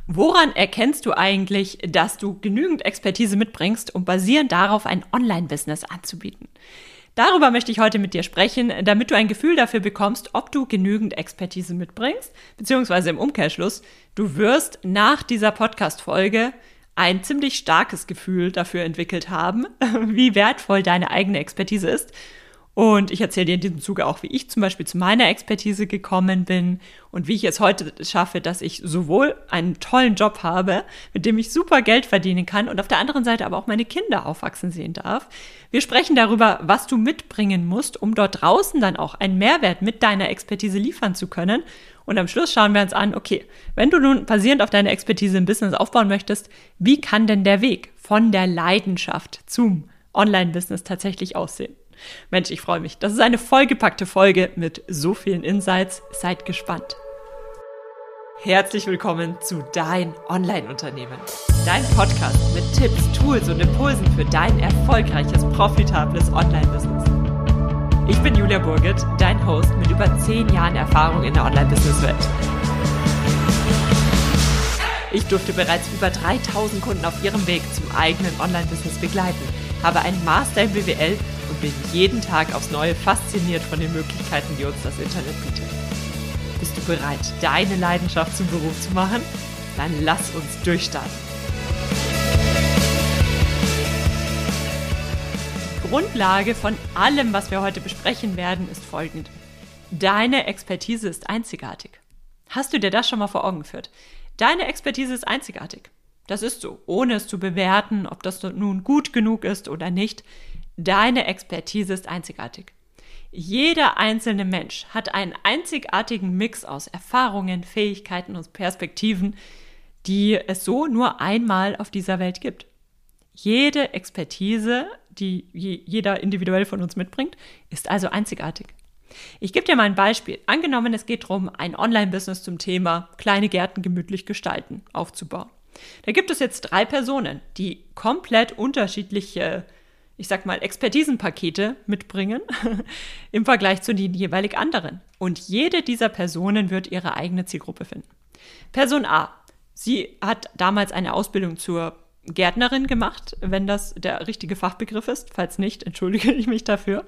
Woran erkennst du eigentlich, dass du genügend Expertise mitbringst, um basierend darauf ein Online-Business anzubieten? Darüber möchte ich heute mit dir sprechen, damit du ein Gefühl dafür bekommst, ob du genügend Expertise mitbringst, beziehungsweise im Umkehrschluss, du wirst nach dieser Podcast-Folge ein ziemlich starkes Gefühl dafür entwickelt haben, wie wertvoll deine eigene Expertise ist. Und ich erzähle dir in diesem Zuge auch, wie ich zum Beispiel zu meiner Expertise gekommen bin und wie ich es heute schaffe, dass ich sowohl einen tollen Job habe, mit dem ich super Geld verdienen kann und auf der anderen Seite aber auch meine Kinder aufwachsen sehen darf. Wir sprechen darüber, was du mitbringen musst, um dort draußen dann auch einen Mehrwert mit deiner Expertise liefern zu können. Und am Schluss schauen wir uns an, okay, wenn du nun basierend auf deiner Expertise ein Business aufbauen möchtest, wie kann denn der Weg von der Leidenschaft zum Online-Business tatsächlich aussehen? Mensch, ich freue mich. Das ist eine vollgepackte Folge mit so vielen Insights. Seid gespannt. Herzlich willkommen zu Dein Online-Unternehmen. Dein Podcast mit Tipps, Tools und Impulsen für dein erfolgreiches, profitables Online-Business. Ich bin Julia Burget, dein Host mit über 10 Jahren Erfahrung in der Online-Business-Welt. Ich durfte bereits über 3000 Kunden auf ihrem Weg zum eigenen Online-Business begleiten, habe einen Master in BWL und bin jeden Tag aufs Neue fasziniert von den Möglichkeiten, die uns das Internet bietet. Bist du bereit, deine Leidenschaft zum Beruf zu machen? Dann lass uns durchstarten. Die Grundlage von allem, was wir heute besprechen werden, ist folgende. Deine Expertise ist einzigartig. Hast du dir das schon mal vor Augen geführt? Deine Expertise ist einzigartig. Das ist so, ohne es zu bewerten, ob das nun gut genug ist oder nicht. Deine Expertise ist einzigartig. Jeder einzelne Mensch hat einen einzigartigen Mix aus Erfahrungen, Fähigkeiten und Perspektiven, die es so nur einmal auf dieser Welt gibt. Jede Expertise, die jeder individuell von uns mitbringt, ist also einzigartig. Ich gebe dir mal ein Beispiel. Angenommen, es geht darum, ein Online-Business zum Thema kleine Gärten gemütlich gestalten aufzubauen. Da gibt es jetzt 3 Personen, die komplett unterschiedliche, ich sag mal, Expertisenpakete mitbringen im Vergleich zu den jeweilig anderen. Und jede dieser Personen wird ihre eigene Zielgruppe finden. Person A, sie hat damals eine Ausbildung zur Gärtnerin gemacht, wenn das der richtige Fachbegriff ist. Falls nicht, entschuldige ich mich dafür.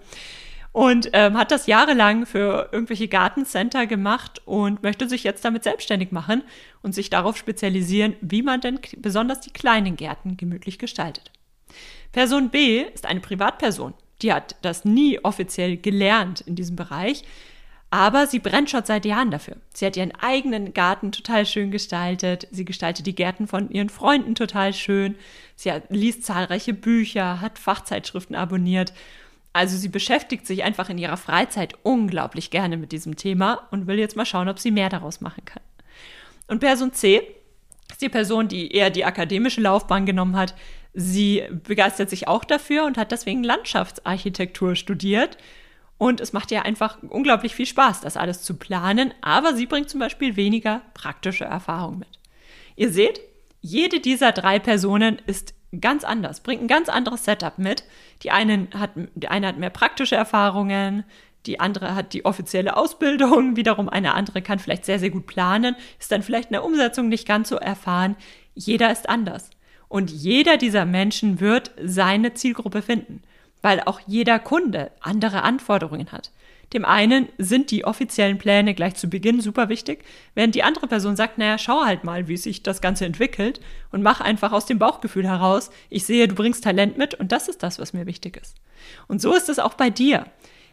Und hat das jahrelang für irgendwelche Gartencenter gemacht und möchte sich jetzt damit selbstständig machen und sich darauf spezialisieren, wie man denn besonders die kleinen Gärten gemütlich gestaltet. Person B ist eine Privatperson. Die hat das nie offiziell gelernt in diesem Bereich, aber sie brennt schon seit Jahren dafür. Sie hat ihren eigenen Garten total schön gestaltet. Sie gestaltet die Gärten von ihren Freunden total schön. Sie liest zahlreiche Bücher, hat Fachzeitschriften abonniert. Also sie beschäftigt sich einfach in ihrer Freizeit unglaublich gerne mit diesem Thema und will jetzt mal schauen, ob sie mehr daraus machen kann. Und Person C ist die Person, die eher die akademische Laufbahn genommen hat. Sie begeistert sich auch dafür und hat deswegen Landschaftsarchitektur studiert. Und es macht ihr einfach unglaublich viel Spaß, das alles zu planen. Aber sie bringt zum Beispiel weniger praktische Erfahrung mit. Ihr seht, jede dieser 3 Personen ist ganz anders, bringt ein ganz anderes Setup mit. Die eine hat mehr praktische Erfahrungen, die andere hat die offizielle Ausbildung, wiederum eine andere kann vielleicht sehr, sehr gut planen, ist dann vielleicht in der Umsetzung nicht ganz so erfahren. Jeder ist anders. Und jeder dieser Menschen wird seine Zielgruppe finden, weil auch jeder Kunde andere Anforderungen hat. Dem einen sind die offiziellen Pläne gleich zu Beginn super wichtig, während die andere Person sagt, naja, schau halt mal, wie sich das Ganze entwickelt und mach einfach aus dem Bauchgefühl heraus, ich sehe, du bringst Talent mit und das ist das, was mir wichtig ist. Und so ist es auch bei dir.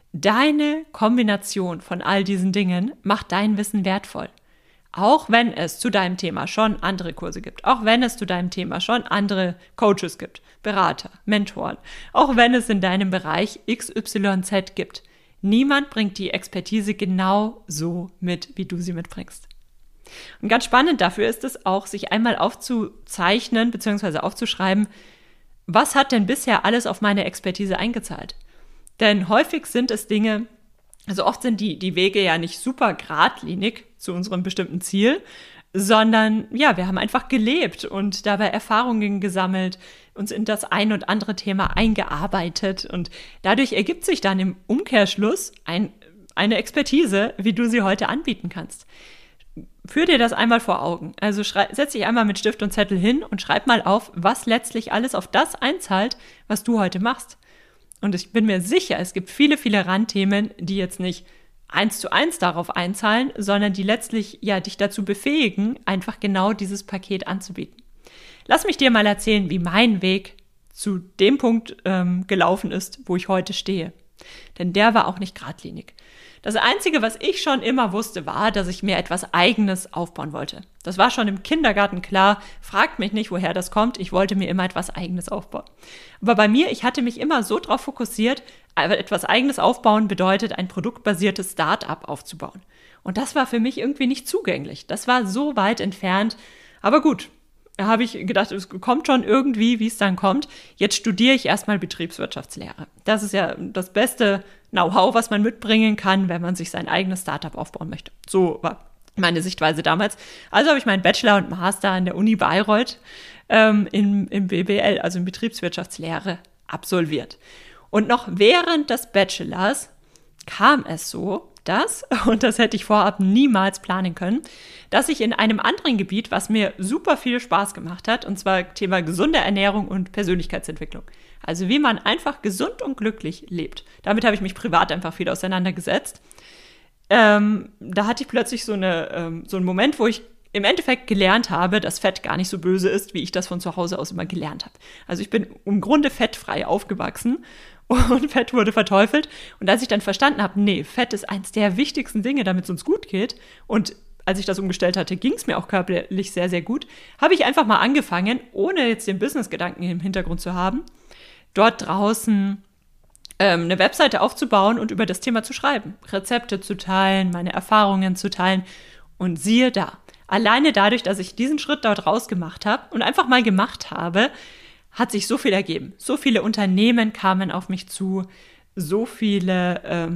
Deine Kombination von all diesen Dingen macht dein Wissen wertvoll. Auch wenn es zu deinem Thema schon andere Kurse gibt, auch wenn es zu deinem Thema schon andere Coaches gibt, Berater, Mentoren, auch wenn es in deinem Bereich XYZ gibt. Niemand bringt die Expertise genau so mit, wie du sie mitbringst. Und ganz spannend dafür ist es auch, sich einmal aufzuzeichnen bzw. aufzuschreiben, was hat denn bisher alles auf meine Expertise eingezahlt? Denn häufig sind es Dinge, also oft sind die Wege ja nicht super geradlinig zu unserem bestimmten Ziel, sondern ja, wir haben einfach gelebt und dabei Erfahrungen gesammelt, uns in das ein und andere Thema eingearbeitet und dadurch ergibt sich dann im Umkehrschluss eine Expertise, wie du sie heute anbieten kannst. führ dir das einmal vor Augen. Also setz dich einmal mit Stift und Zettel hin und schreib mal auf, was letztlich alles auf das einzahlt, was du heute machst. Und ich bin mir sicher, es gibt viele, viele Randthemen, die jetzt nicht 1:1 darauf einzahlen, sondern die letztlich ja dich dazu befähigen, einfach genau dieses Paket anzubieten. Lass mich dir mal erzählen, wie mein Weg zu dem Punkt gelaufen ist, wo ich heute stehe. Denn der war auch nicht geradlinig. Das Einzige, was ich schon immer wusste, war, dass ich mir etwas Eigenes aufbauen wollte. Das war schon im Kindergarten klar. Fragt mich nicht, woher das kommt. Ich wollte mir immer etwas Eigenes aufbauen. Aber bei mir, ich hatte mich immer so darauf fokussiert, etwas Eigenes aufbauen bedeutet, ein produktbasiertes Start-up aufzubauen. Und das war für mich irgendwie nicht zugänglich. Das war so weit entfernt. Aber gut, da habe ich gedacht, es kommt schon irgendwie, wie es dann kommt. Jetzt studiere ich erstmal Betriebswirtschaftslehre. Das ist ja das beste Know-how, was man mitbringen kann, wenn man sich sein eigenes Startup aufbauen möchte. So war meine Sichtweise damals. Also habe ich meinen Bachelor und Master an der Uni Bayreuth im BWL, also in Betriebswirtschaftslehre, absolviert. Und noch während des Bachelors kam es so, und das hätte ich vorab niemals planen können, dass ich in einem anderen Gebiet, was mir super viel Spaß gemacht hat, und zwar Thema gesunde Ernährung und Persönlichkeitsentwicklung. Also wie man einfach gesund und glücklich lebt. Damit habe ich mich privat einfach viel auseinandergesetzt. Da hatte ich plötzlich so einen Moment, wo ich im Endeffekt gelernt habe, dass Fett gar nicht so böse ist, wie ich das von zu Hause aus immer gelernt habe. Also ich bin im Grunde fettfrei aufgewachsen und Fett wurde verteufelt. Und als ich dann verstanden habe, nee, Fett ist eins der wichtigsten Dinge, damit es uns gut geht. Und als ich das umgestellt hatte, ging es mir auch körperlich sehr, sehr gut. Habe ich einfach mal angefangen, ohne jetzt den Business-Gedanken im Hintergrund zu haben, dort draußen eine Webseite aufzubauen und über das Thema zu schreiben. Rezepte zu teilen, meine Erfahrungen zu teilen. Und siehe da, alleine dadurch, dass ich diesen Schritt dort rausgemacht habe und einfach mal gemacht habe, hat sich so viel ergeben. So viele Unternehmen kamen auf mich zu, so viele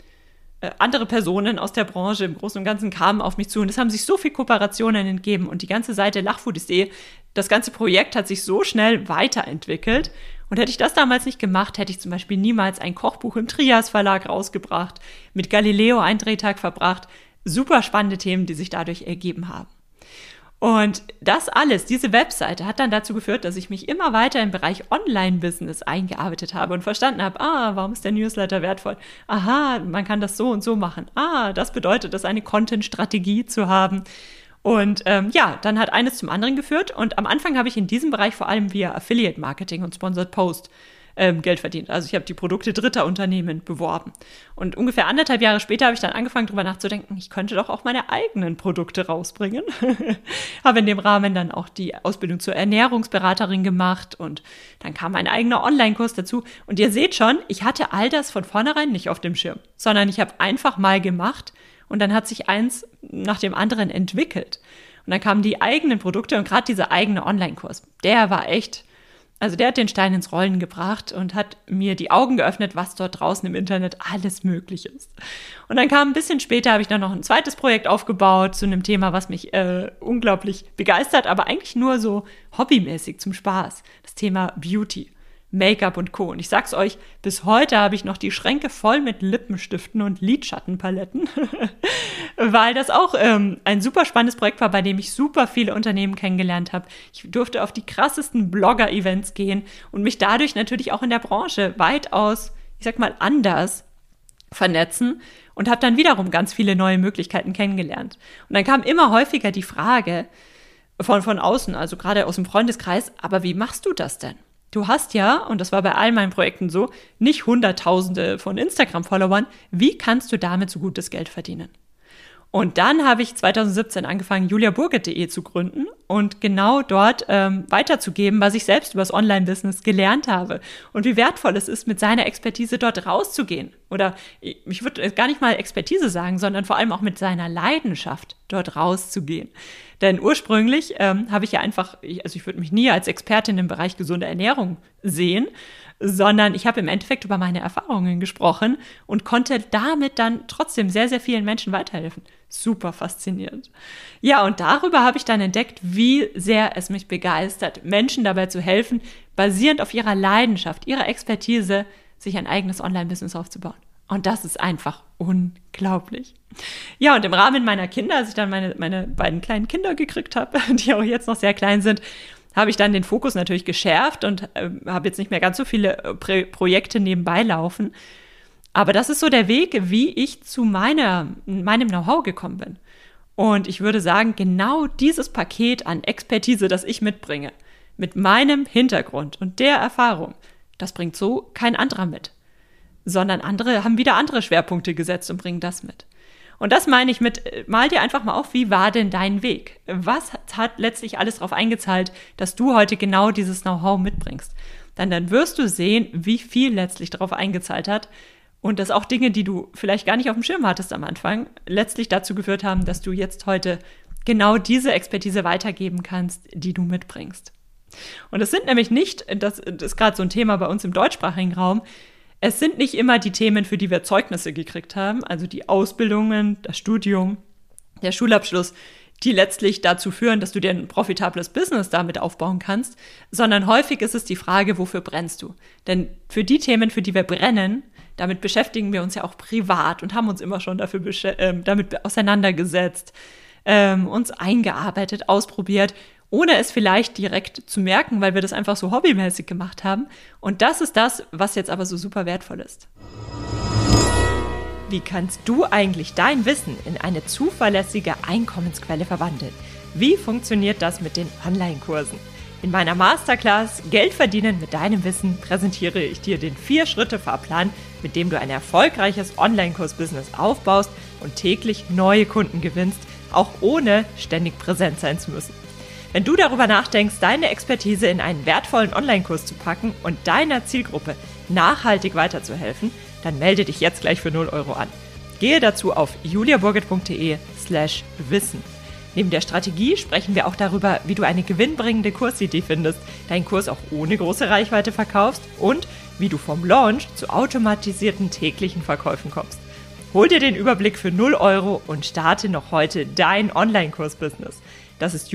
andere Personen aus der Branche im Großen und Ganzen kamen auf mich zu und es haben sich so viele Kooperationen entgeben und die ganze Seite Lachfoodie.de, das ganze Projekt hat sich so schnell weiterentwickelt und hätte ich das damals nicht gemacht, hätte ich zum Beispiel niemals ein Kochbuch im Trias Verlag rausgebracht, mit Galileo einen Drehtag verbracht, super spannende Themen, die sich dadurch ergeben haben. Und das alles, diese Webseite hat dann dazu geführt, dass ich mich immer weiter im Bereich Online-Business eingearbeitet habe und verstanden habe, warum ist der Newsletter wertvoll? Aha, man kann das so und so machen. Das bedeutet, das eine Content-Strategie zu haben. Und dann hat eines zum anderen geführt. Und am Anfang habe ich in diesem Bereich vor allem via Affiliate-Marketing und Sponsored Post Geld verdient. Also ich habe die Produkte dritter Unternehmen beworben. Und ungefähr 1,5 Jahre später habe ich dann angefangen, darüber nachzudenken, ich könnte doch auch meine eigenen Produkte rausbringen. Habe in dem Rahmen dann auch die Ausbildung zur Ernährungsberaterin gemacht und dann kam ein eigener Online-Kurs dazu. Und ihr seht schon, ich hatte all das von vornherein nicht auf dem Schirm, sondern ich habe einfach mal gemacht und dann hat sich eins nach dem anderen entwickelt. Und dann kamen die eigenen Produkte und gerade dieser eigene Online-Kurs, der war echt, also der hat den Stein ins Rollen gebracht und hat mir die Augen geöffnet, was dort draußen im Internet alles möglich ist. Und dann kam ein bisschen später, habe ich dann noch ein zweites Projekt aufgebaut zu einem Thema, was mich unglaublich begeistert, aber eigentlich nur so hobbymäßig zum Spaß. Das Thema Beauty, Make-up und Co. Und ich sag's euch, bis heute habe ich noch die Schränke voll mit Lippenstiften und Lidschattenpaletten, weil das auch ein super spannendes Projekt war, bei dem ich super viele Unternehmen kennengelernt habe. Ich durfte auf die krassesten Blogger-Events gehen und mich dadurch natürlich auch in der Branche weitaus, ich sag mal, anders vernetzen und habe dann wiederum ganz viele neue Möglichkeiten kennengelernt. Und dann kam immer häufiger die Frage von außen, also gerade aus dem Freundeskreis, aber wie machst du das denn? Du hast ja, und das war bei all meinen Projekten so, nicht Hunderttausende von Instagram-Followern. Wie kannst du damit so gutes Geld verdienen? Und dann habe ich 2017 angefangen, juliaburgert.de zu gründen und genau dort weiterzugeben, was ich selbst über das Online-Business gelernt habe und wie wertvoll es ist, mit seiner Expertise dort rauszugehen. Oder ich würde gar nicht mal Expertise sagen, sondern vor allem auch mit seiner Leidenschaft dort rauszugehen. Denn ursprünglich habe ich ja einfach, ich würde mich nie als Expertin im Bereich gesunde Ernährung sehen, sondern ich habe im Endeffekt über meine Erfahrungen gesprochen und konnte damit dann trotzdem sehr, sehr vielen Menschen weiterhelfen. Super faszinierend. Ja, und darüber habe ich dann entdeckt, wie sehr es mich begeistert, Menschen dabei zu helfen, basierend auf ihrer Leidenschaft, ihrer Expertise, sich ein eigenes Online-Business aufzubauen. Und das ist einfach unglaublich. Ja, und im Rahmen meiner Kinder, als ich dann meine beiden kleinen Kinder gekriegt habe, die auch jetzt noch sehr klein sind, habe ich dann den Fokus natürlich geschärft und habe jetzt nicht mehr ganz so viele Projekte nebenbei laufen. Aber das ist so der Weg, wie ich zu meinem Know-how gekommen bin. Und ich würde sagen, genau dieses Paket an Expertise, das ich mitbringe, mit meinem Hintergrund und der Erfahrung, das bringt so kein anderer mit. Sondern andere haben wieder andere Schwerpunkte gesetzt und bringen das mit. Und das meine ich mit, mal dir einfach mal auf, wie war denn dein Weg? Was hat letztlich alles darauf eingezahlt, dass du heute genau dieses Know-how mitbringst? Dann wirst du sehen, wie viel letztlich darauf eingezahlt hat und dass auch Dinge, die du vielleicht gar nicht auf dem Schirm hattest am Anfang, letztlich dazu geführt haben, dass du jetzt heute genau diese Expertise weitergeben kannst, die du mitbringst. Und es sind nämlich nicht, das ist gerade so ein Thema bei uns im deutschsprachigen Raum, es sind nicht immer die Themen, für die wir Zeugnisse gekriegt haben, also die Ausbildungen, das Studium, der Schulabschluss, die letztlich dazu führen, dass du dir ein profitables Business damit aufbauen kannst, sondern häufig ist es die Frage, wofür brennst du? Denn für die Themen, für die wir brennen, damit beschäftigen wir uns ja auch privat und haben uns immer schon damit auseinandergesetzt, uns eingearbeitet, ausprobiert, ohne es vielleicht direkt zu merken, weil wir das einfach so hobbymäßig gemacht haben. Und das ist das, was jetzt aber so super wertvoll ist. Wie kannst du eigentlich dein Wissen in eine zuverlässige Einkommensquelle verwandeln? Wie funktioniert das mit den Online-Kursen? In meiner Masterclass Geld verdienen mit deinem Wissen präsentiere ich dir den 4-Schritte-Fahrplan, mit dem du ein erfolgreiches Online-Kurs-Business aufbaust und täglich neue Kunden gewinnst, auch ohne ständig präsent sein zu müssen. Wenn du darüber nachdenkst, deine Expertise in einen wertvollen Online-Kurs zu packen und deiner Zielgruppe nachhaltig weiterzuhelfen, dann melde dich jetzt gleich für 0 € an. Gehe dazu auf juliaburgit.de/wissen. Neben der Strategie sprechen wir auch darüber, wie du eine gewinnbringende Kursidee findest, deinen Kurs auch ohne große Reichweite verkaufst und wie du vom Launch zu automatisierten täglichen Verkäufen kommst. Hol dir den Überblick für 0 € und starte noch heute dein Online-Kurs-Business. Das ist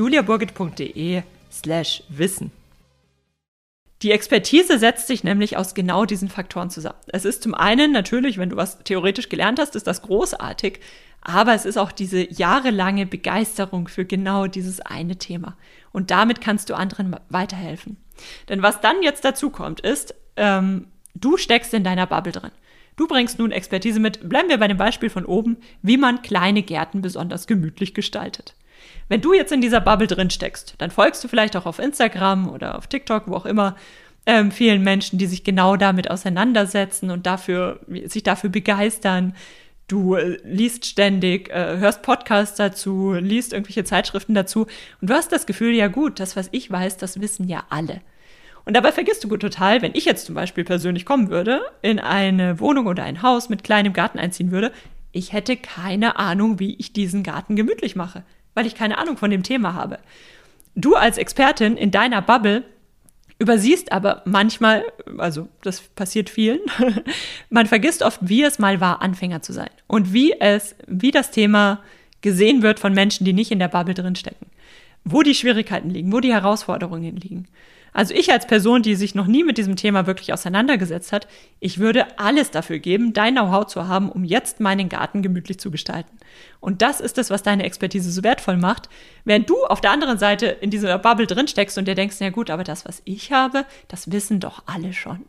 juliaburgit.de/wissen. Die Expertise setzt sich nämlich aus genau diesen Faktoren zusammen. Es ist zum einen natürlich, wenn du was theoretisch gelernt hast, ist das großartig, aber es ist auch diese jahrelange Begeisterung für genau dieses eine Thema. Und damit kannst du anderen weiterhelfen. Denn was dann jetzt dazu kommt, ist, du steckst in deiner Bubble drin. Du bringst nun Expertise mit, bleiben wir bei dem Beispiel von oben, wie man kleine Gärten besonders gemütlich gestaltet. Wenn du jetzt in dieser Bubble drin steckst, dann folgst du vielleicht auch auf Instagram oder auf TikTok, wo auch immer, vielen Menschen, die sich genau damit auseinandersetzen und sich dafür begeistern. Du liest ständig, hörst Podcasts dazu, liest irgendwelche Zeitschriften dazu und du hast das Gefühl, ja gut, das, was ich weiß, das wissen ja alle. Und dabei vergisst du gut total, wenn ich jetzt zum Beispiel persönlich kommen würde, in eine Wohnung oder ein Haus mit kleinem Garten einziehen würde, ich hätte keine Ahnung, wie ich diesen Garten gemütlich mache, weil ich keine Ahnung von dem Thema habe. Du als Expertin in deiner Bubble übersiehst aber manchmal, also das passiert vielen, man vergisst oft, wie es mal war, Anfänger zu sein und wie das Thema gesehen wird von Menschen, die nicht in der Bubble drin stecken. Wo die Schwierigkeiten liegen, wo die Herausforderungen liegen. Also ich als Person, die sich noch nie mit diesem Thema wirklich auseinandergesetzt hat, ich würde alles dafür geben, dein Know-how zu haben, um jetzt meinen Garten gemütlich zu gestalten. Und das ist es, was deine Expertise so wertvoll macht. Während du auf der anderen Seite in dieser Bubble drin steckst und dir denkst, na gut, aber das, was ich habe, das wissen doch alle schon.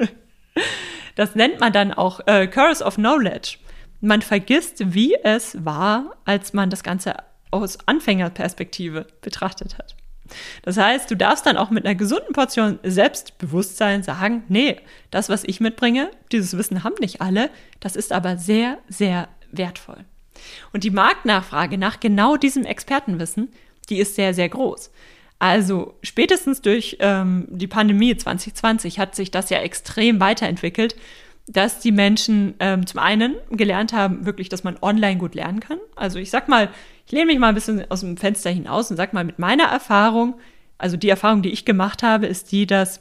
Das nennt man dann auch Curse of Knowledge. Man vergisst, wie es war, als man das Ganze aus Anfängerperspektive betrachtet hat. Das heißt, du darfst dann auch mit einer gesunden Portion Selbstbewusstsein sagen, nee, das, was ich mitbringe, dieses Wissen haben nicht alle, das ist aber sehr, sehr wertvoll. Und die Marktnachfrage nach genau diesem Expertenwissen, die ist sehr, sehr groß. Also spätestens durch die Pandemie 2020 hat sich das ja extrem weiterentwickelt, dass die Menschen zum einen gelernt haben, wirklich, dass man online gut lernen kann. Also ich lehne mich mal ein bisschen aus dem Fenster hinaus und sag mal, mit meiner Erfahrung, also die Erfahrung, die ich gemacht habe, ist die, dass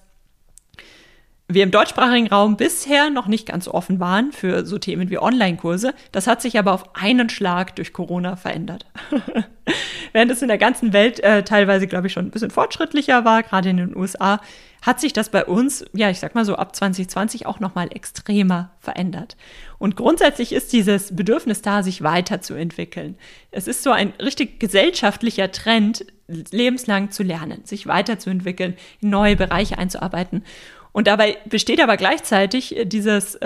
wir im deutschsprachigen Raum bisher noch nicht ganz offen waren für so Themen wie Online-Kurse. Das hat sich aber auf einen Schlag durch Corona verändert. Während es in der ganzen Welt teilweise, glaube ich, schon ein bisschen fortschrittlicher war, gerade in den USA, hat sich das bei uns, ja, ich sag mal so ab 2020 auch nochmal extremer verändert. Und grundsätzlich ist dieses Bedürfnis da, sich weiterzuentwickeln. Es ist so ein richtig gesellschaftlicher Trend, lebenslang zu lernen, sich weiterzuentwickeln, in neue Bereiche einzuarbeiten. Und dabei besteht aber gleichzeitig dieses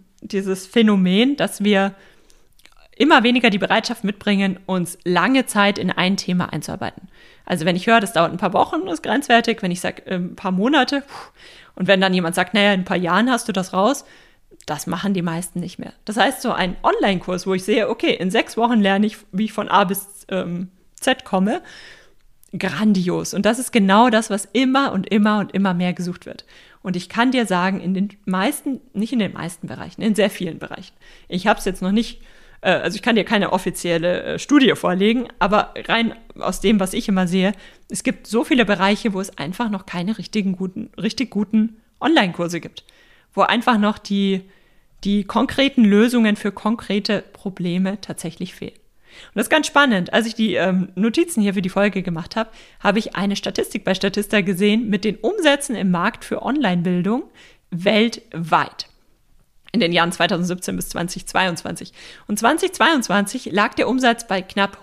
Phänomen, dass wir immer weniger die Bereitschaft mitbringen, uns lange Zeit in ein Thema einzuarbeiten. Also wenn ich höre, das dauert ein paar Wochen, ist grenzwertig. Wenn ich sage, ein paar Monate, und wenn dann jemand sagt, naja, in ein paar Jahren hast du das raus, das machen die meisten nicht mehr. Das heißt, so ein Online-Kurs, wo ich sehe, okay, in 6 Wochen lerne ich, wie ich von A bis Z komme, grandios. Und das ist genau das, was immer und immer und immer mehr gesucht wird. Und ich kann dir sagen, nicht in den meisten Bereichen, in sehr vielen Bereichen. Ich habe es jetzt noch nicht, also ich kann dir keine offizielle Studie vorlegen, aber rein aus dem, was ich immer sehe, es gibt so viele Bereiche, wo es einfach noch keine richtig guten Online-Kurse gibt. Wo einfach noch die konkreten Lösungen für konkrete Probleme tatsächlich fehlen. Und das ist ganz spannend. Als ich die Notizen hier für die Folge gemacht habe, habe ich eine Statistik bei Statista gesehen mit den Umsätzen im Markt für Online-Bildung weltweit in den Jahren 2017 bis 2022. Und 2022 lag der Umsatz bei knapp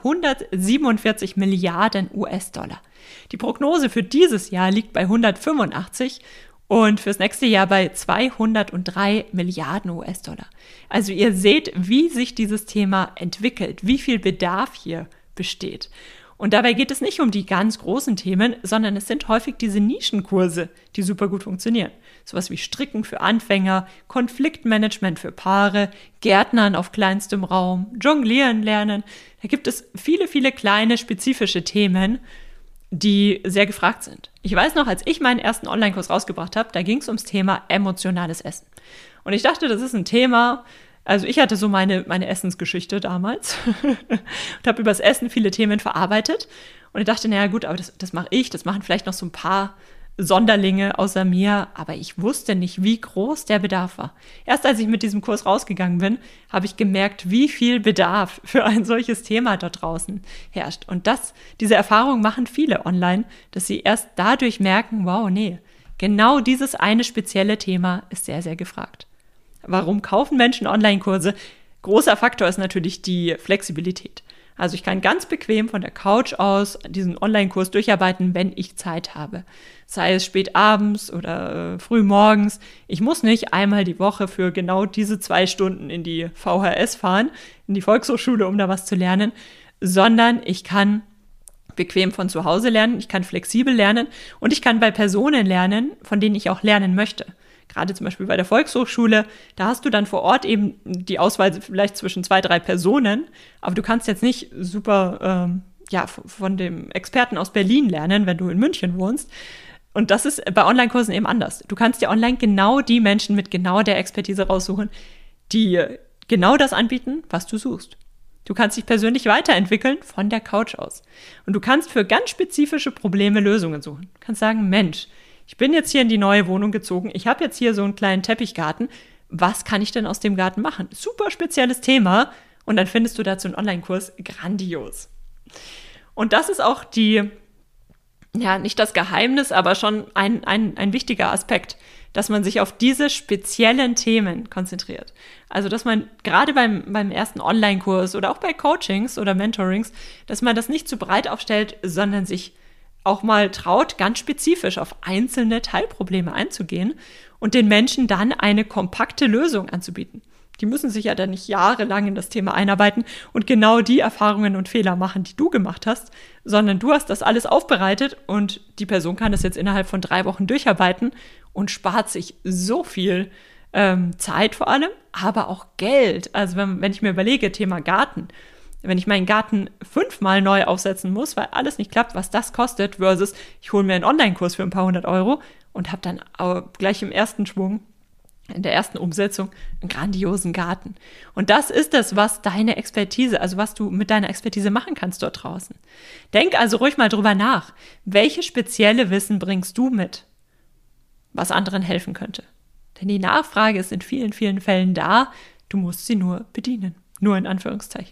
147 Milliarden US-Dollar. Die Prognose für dieses Jahr liegt bei 185 und fürs nächste Jahr bei 203 Milliarden US-Dollar. Also ihr seht, wie sich dieses Thema entwickelt, wie viel Bedarf hier besteht. Und dabei geht es nicht um die ganz großen Themen, sondern es sind häufig diese Nischenkurse, die super gut funktionieren. Sowas wie Stricken für Anfänger, Konfliktmanagement für Paare, Gärtnern auf kleinstem Raum, Jonglieren lernen. Da gibt es viele, viele kleine spezifische Themen, die sehr gefragt sind. Ich weiß noch, als ich meinen ersten Online-Kurs rausgebracht habe, da ging es ums Thema emotionales Essen. Und ich dachte, das ist ein Thema, also ich hatte so meine Essensgeschichte damals und habe über das Essen viele Themen verarbeitet. Und ich dachte, naja gut, aber das mache ich, das machen vielleicht noch so ein paar Sonderlinge außer mir, aber ich wusste nicht, wie groß der Bedarf war. Erst als ich mit diesem Kurs rausgegangen bin, habe ich gemerkt, wie viel Bedarf für ein solches Thema dort draußen herrscht. Und diese Erfahrung machen viele online, dass sie erst dadurch merken, wow, nee, genau dieses eine spezielle Thema ist sehr, sehr gefragt. Warum kaufen Menschen Online-Kurse? Großer Faktor ist natürlich die Flexibilität. Also ich kann ganz bequem von der Couch aus diesen Online-Kurs durcharbeiten, wenn ich Zeit habe. Sei es spät abends oder früh morgens. Ich muss nicht einmal die Woche für genau diese 2 Stunden in die VHS fahren, in die Volkshochschule, um da was zu lernen, sondern ich kann bequem von zu Hause lernen, ich kann flexibel lernen und ich kann bei Personen lernen, von denen ich auch lernen möchte. Gerade zum Beispiel bei der Volkshochschule, da hast du dann vor Ort eben die Auswahl vielleicht zwischen 2, 3 Personen, aber du kannst jetzt nicht super von dem Experten aus Berlin lernen, wenn du in München wohnst. Und das ist bei Online-Kursen eben anders. Du kannst dir online genau die Menschen mit genau der Expertise raussuchen, die genau das anbieten, was du suchst. Du kannst dich persönlich weiterentwickeln von der Couch aus. Und du kannst für ganz spezifische Probleme Lösungen suchen. Du kannst sagen, Mensch, ich bin jetzt hier in die neue Wohnung gezogen, ich habe jetzt hier so einen kleinen Teppichgarten, was kann ich denn aus dem Garten machen? Super spezielles Thema und dann findest du dazu einen Online-Kurs grandios. Und das ist auch nicht das Geheimnis, aber schon ein wichtiger Aspekt, dass man sich auf diese speziellen Themen konzentriert. Also, dass man gerade beim ersten Online-Kurs oder auch bei Coachings oder Mentorings, dass man das nicht zu breit aufstellt, sondern sich auch mal traut, ganz spezifisch auf einzelne Teilprobleme einzugehen und den Menschen dann eine kompakte Lösung anzubieten. Die müssen sich ja dann nicht jahrelang in das Thema einarbeiten und genau die Erfahrungen und Fehler machen, die du gemacht hast, sondern du hast das alles aufbereitet und die Person kann das jetzt innerhalb von 3 Wochen durcharbeiten und spart sich so viel Zeit vor allem, aber auch Geld. Also wenn ich mir überlege, Thema Garten, wenn ich meinen Garten 5-mal neu aufsetzen muss, weil alles nicht klappt, was das kostet, versus ich hole mir einen Online-Kurs für ein paar 100 € und habe dann gleich im ersten Schwung, in der ersten Umsetzung, einen grandiosen Garten. Und das ist es, was deine Expertise, also was du mit deiner Expertise machen kannst dort draußen. Denk also ruhig mal drüber nach. Welche spezielle Wissen bringst du mit, was anderen helfen könnte? Denn die Nachfrage ist in vielen, vielen Fällen da. Du musst sie nur bedienen. Nur in Anführungszeichen.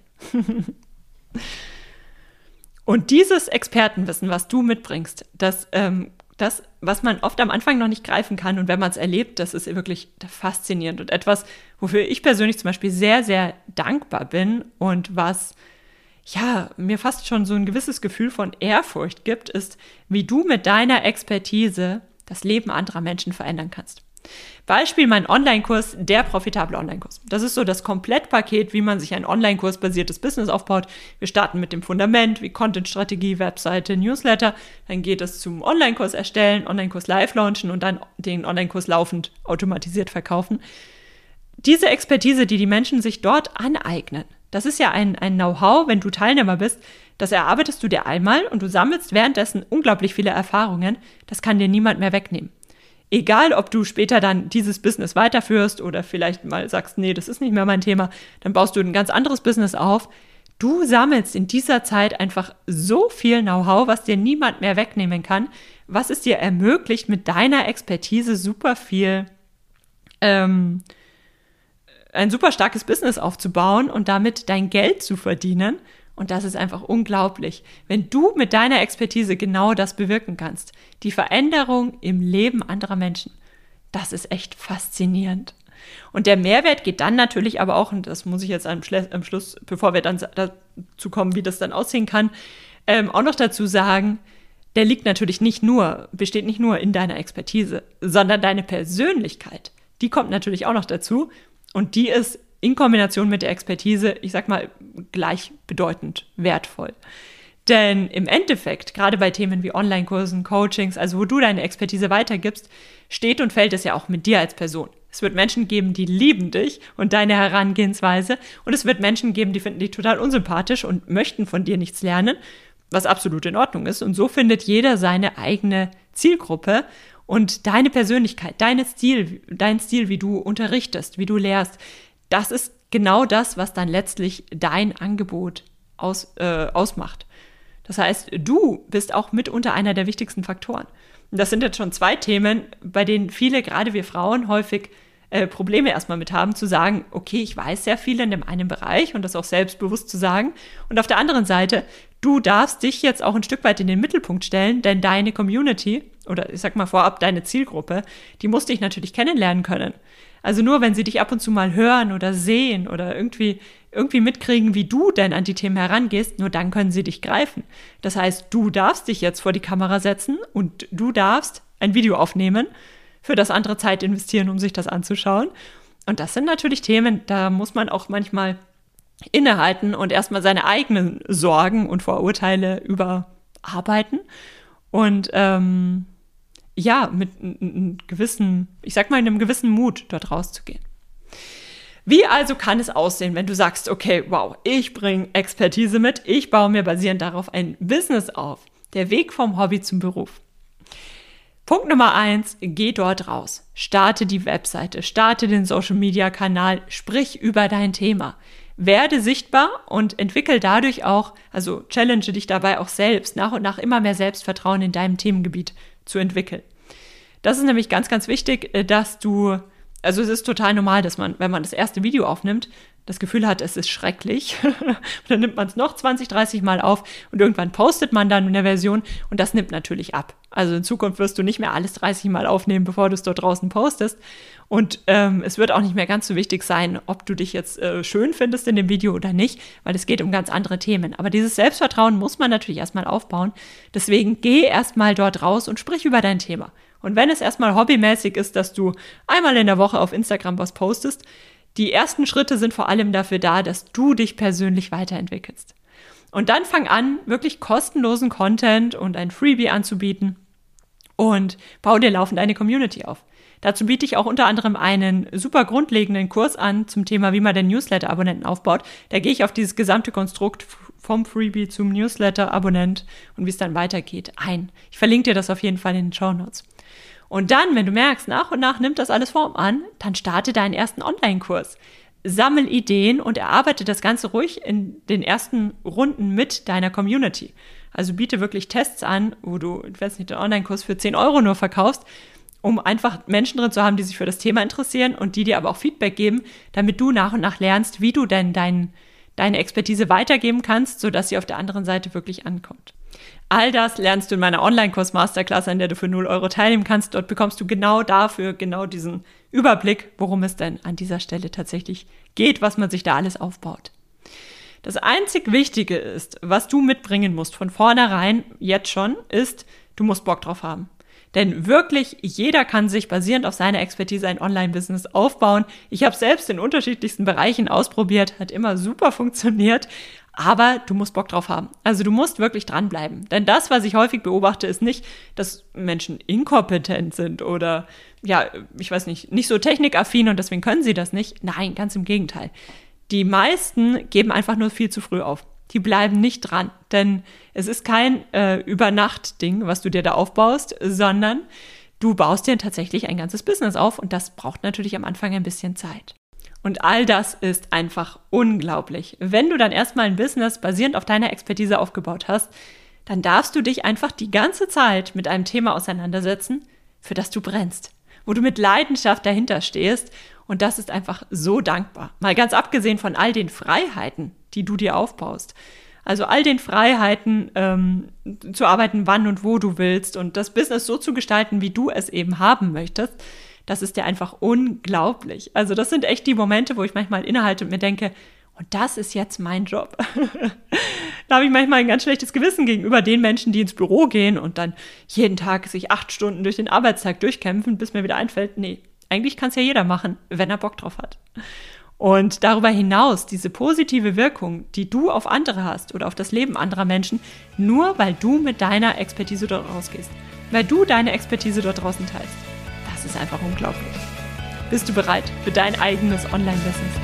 Und dieses Expertenwissen, was du mitbringst, das das, was man oft am Anfang noch nicht greifen kann. Und wenn man es erlebt, das ist wirklich faszinierend und etwas, wofür ich persönlich zum Beispiel sehr, sehr dankbar bin und was mir fast schon so ein gewisses Gefühl von Ehrfurcht gibt, ist, wie du mit deiner Expertise das Leben anderer Menschen verändern kannst. Beispiel mein Online-Kurs, der profitable Online-Kurs. Das ist so das Komplettpaket, wie man sich ein Online-Kurs-basiertes Business aufbaut. Wir starten mit dem Fundament, wie Content-Strategie, Webseite, Newsletter. Dann geht es zum Online-Kurs erstellen, Online-Kurs live launchen und dann den Online-Kurs laufend automatisiert verkaufen. Diese Expertise, die Menschen sich dort aneignen, das ist ja ein Know-how, wenn du Teilnehmer bist, das erarbeitest du dir einmal und du sammelst währenddessen unglaublich viele Erfahrungen. Das kann dir niemand mehr wegnehmen. Egal, ob du später dann dieses Business weiterführst oder vielleicht mal sagst, nee, das ist nicht mehr mein Thema, dann baust du ein ganz anderes Business auf. Du sammelst in dieser Zeit einfach so viel Know-how, was dir niemand mehr wegnehmen kann, was es dir ermöglicht, mit deiner Expertise super viel ein super starkes Business aufzubauen und damit dein Geld zu verdienen. Und das ist einfach unglaublich, wenn du mit deiner Expertise genau das bewirken kannst. Die Veränderung im Leben anderer Menschen. Das ist echt faszinierend. Und der Mehrwert geht dann natürlich aber auch, und das muss ich jetzt am Schluss, bevor wir dann dazu kommen, wie das dann aussehen kann, auch noch dazu sagen, der liegt natürlich besteht nicht nur in deiner Expertise, sondern deine Persönlichkeit. Die kommt natürlich auch noch dazu. Und die ist in Kombination mit der Expertise, ich sag mal, gleichbedeutend wertvoll. Denn im Endeffekt, gerade bei Themen wie Online-Kursen, Coachings, also wo du deine Expertise weitergibst, steht und fällt es ja auch mit dir als Person. Es wird Menschen geben, die lieben dich und deine Herangehensweise. Und es wird Menschen geben, die finden dich total unsympathisch und möchten von dir nichts lernen, was absolut in Ordnung ist. Und so findet jeder seine eigene Zielgruppe. Und deine Persönlichkeit, dein Stil, wie du unterrichtest, wie du lehrst, das ist genau das, was dann letztlich dein Angebot ausmacht. Das heißt, du bist auch mitunter einer der wichtigsten Faktoren. Und das sind jetzt schon 2 Themen, bei denen viele, gerade wir Frauen, häufig Probleme erstmal mit haben, zu sagen, okay, ich weiß sehr viel in dem einen Bereich und das auch selbstbewusst zu sagen. Und auf der anderen Seite, du darfst dich jetzt auch ein Stück weit in den Mittelpunkt stellen, denn deine Community, oder ich sag mal vorab, deine Zielgruppe, die muss dich natürlich kennenlernen können. Also nur, wenn sie dich ab und zu mal hören oder sehen oder irgendwie mitkriegen, wie du denn an die Themen herangehst, nur dann können sie dich greifen. Das heißt, du darfst dich jetzt vor die Kamera setzen und du darfst ein Video aufnehmen, für das andere Zeit investieren, um sich das anzuschauen. Und das sind natürlich Themen, da muss man auch manchmal innehalten und erstmal seine eigenen Sorgen und Vorurteile überarbeiten und mit einem gewissen, ich sag mal, in einem gewissen Mut dort rauszugehen. Wie also kann es aussehen, wenn du sagst, okay, wow, ich bringe Expertise mit, ich baue mir basierend darauf ein Business auf. Der Weg vom Hobby zum Beruf. Punkt Nummer 1, geh dort raus. Starte die Webseite, starte den Social-Media-Kanal, sprich über dein Thema. Werde sichtbar und entwickel dadurch auch, also challenge dich dabei auch selbst, nach und nach immer mehr Selbstvertrauen in deinem Themengebiet zu entwickeln. Das ist nämlich ganz, ganz wichtig, also es ist total normal, dass man, wenn man das erste Video aufnimmt, das Gefühl hat, es ist schrecklich. Dann nimmt man es noch 20, 30 Mal auf und irgendwann postet man dann eine Version und das nimmt natürlich ab. Also in Zukunft wirst du nicht mehr alles 30 Mal aufnehmen, bevor du es dort draußen postest. Und es wird auch nicht mehr ganz so wichtig sein, ob du dich jetzt schön findest in dem Video oder nicht, weil es geht um ganz andere Themen. Aber dieses Selbstvertrauen muss man natürlich erstmal aufbauen. Deswegen geh erstmal dort raus und sprich über dein Thema. Und wenn es erstmal hobbymäßig ist, dass du einmal in der Woche auf Instagram was postest, die ersten Schritte sind vor allem dafür da, dass du dich persönlich weiterentwickelst. Und dann fang an, wirklich kostenlosen Content und ein Freebie anzubieten und bau dir laufend eine Community auf. Dazu biete ich auch unter anderem einen super grundlegenden Kurs an zum Thema, wie man den Newsletter-Abonnenten aufbaut. Da gehe ich auf dieses gesamte Konstrukt vom Freebie zum Newsletter-Abonnent und wie es dann weitergeht ein. Ich verlinke dir das auf jeden Fall in den Shownotes. Und dann, wenn du merkst, nach und nach nimmt das alles Form an, dann starte deinen ersten Online-Kurs. Sammel Ideen und erarbeite das Ganze ruhig in den ersten Runden mit deiner Community. Also biete wirklich Tests an, wo du, ich weiß nicht, den Online-Kurs für 10 € nur verkaufst, um einfach Menschen drin zu haben, die sich für das Thema interessieren und die dir aber auch Feedback geben, damit du nach und nach lernst, wie du denn deine Expertise weitergeben kannst, sodass sie auf der anderen Seite wirklich ankommt. All das lernst du in meiner Online-Kurs-Masterclass, an der du für 0 € teilnehmen kannst. Dort bekommst du genau dafür, genau diesen Überblick, worum es denn an dieser Stelle tatsächlich geht, was man sich da alles aufbaut. Das einzig Wichtige ist, was du mitbringen musst von vornherein, jetzt schon, ist, du musst Bock drauf haben. Denn wirklich jeder kann sich basierend auf seiner Expertise ein Online-Business aufbauen. Ich habe selbst in unterschiedlichsten Bereichen ausprobiert, hat immer super funktioniert, aber du musst Bock drauf haben. Also du musst wirklich dranbleiben. Denn das, was ich häufig beobachte, ist nicht, dass Menschen inkompetent sind oder, ja, ich weiß nicht so technikaffin und deswegen können sie das nicht. Nein, ganz im Gegenteil. Die meisten geben einfach nur viel zu früh auf. Die bleiben nicht dran, denn es ist kein Über-Nacht-Ding, was du dir da aufbaust, sondern du baust dir tatsächlich ein ganzes Business auf und das braucht natürlich am Anfang ein bisschen Zeit. Und all das ist einfach unglaublich. Wenn du dann erstmal ein Business basierend auf deiner Expertise aufgebaut hast, dann darfst du dich einfach die ganze Zeit mit einem Thema auseinandersetzen, für das du brennst, wo du mit Leidenschaft dahinter stehst. Und das ist einfach so dankbar. Mal ganz abgesehen von all den Freiheiten, die du dir aufbaust. Also all den Freiheiten, zu arbeiten, wann und wo du willst und das Business so zu gestalten, wie du es eben haben möchtest, das ist ja einfach unglaublich. Also das sind echt die Momente, wo ich manchmal innehalte und mir denke, und das ist jetzt mein Job. Da habe ich manchmal ein ganz schlechtes Gewissen gegenüber den Menschen, die ins Büro gehen und dann jeden Tag sich 8 Stunden durch den Arbeitstag durchkämpfen, bis mir wieder einfällt, nee, eigentlich kann es ja jeder machen, wenn er Bock drauf hat. Und darüber hinaus, diese positive Wirkung, die du auf andere hast oder auf das Leben anderer Menschen, nur weil du mit deiner Expertise dort rausgehst, weil du deine Expertise dort draußen teilst. Das ist einfach unglaublich. Bist du bereit für dein eigenes Online-Business?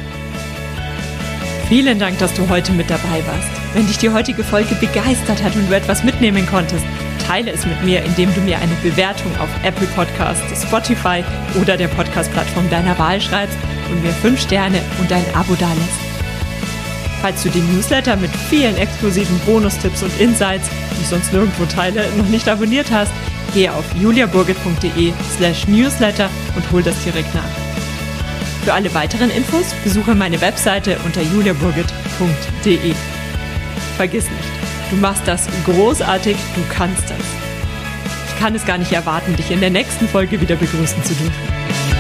Vielen Dank, dass du heute mit dabei warst. Wenn dich die heutige Folge begeistert hat und du etwas mitnehmen konntest, teile es mit mir, indem du mir eine Bewertung auf Apple Podcasts, Spotify oder der Podcast-Plattform deiner Wahl schreibst und mir 5 Sterne und ein Abo dalässt. Falls du den Newsletter mit vielen exklusiven Bonustipps und Insights, die ich sonst nirgendwo teile, noch nicht abonniert hast, gehe auf juliaburgit.de/newsletter und hol das direkt nach. Für alle weiteren Infos besuche meine Webseite unter juliaburgit.de. Vergiss nicht, du machst das großartig, du kannst das. Ich kann es gar nicht erwarten, dich in der nächsten Folge wieder begrüßen zu dürfen.